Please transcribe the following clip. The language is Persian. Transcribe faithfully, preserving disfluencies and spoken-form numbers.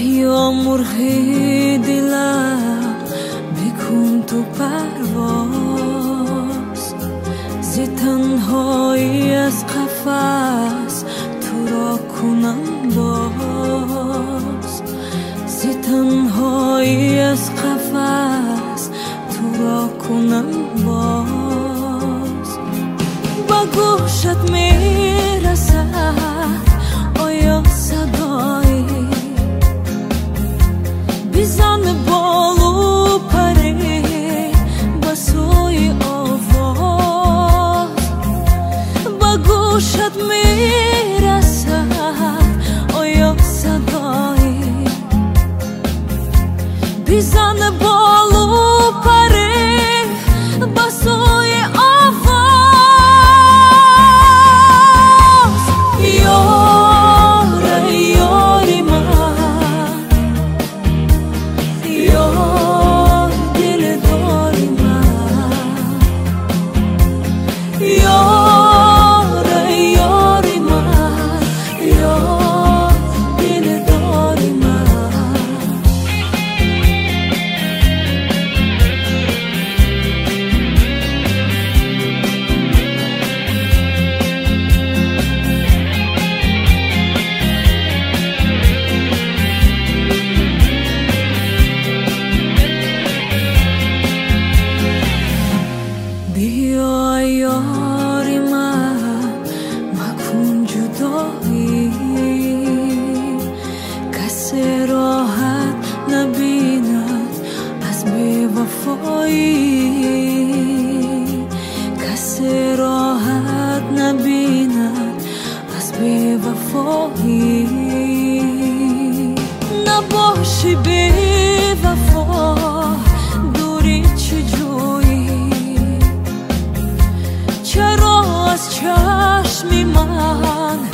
یا مرغی دلم بکن تو پرواز، ز تنهایی از قفس تو را کنم باز، ز تنهایی از قفس تو را کنم باز. با گوشت میرسد آیا صدایی، بزن بالو پری با سوی آواز. با گوشت میرسد آیا صدایی، بزن بالو پری با سوی آواز. یاره یاری من، یار دل داری من، یاره یاری من، یار دل داری من. بیا یاری من مکن جدایی، کسی راحت نبیند از بی‌وفایی، کسی راحت نبیند از بی‌وفایی. نباشی بی‌وفا دوری چجوری، چرا از چشم من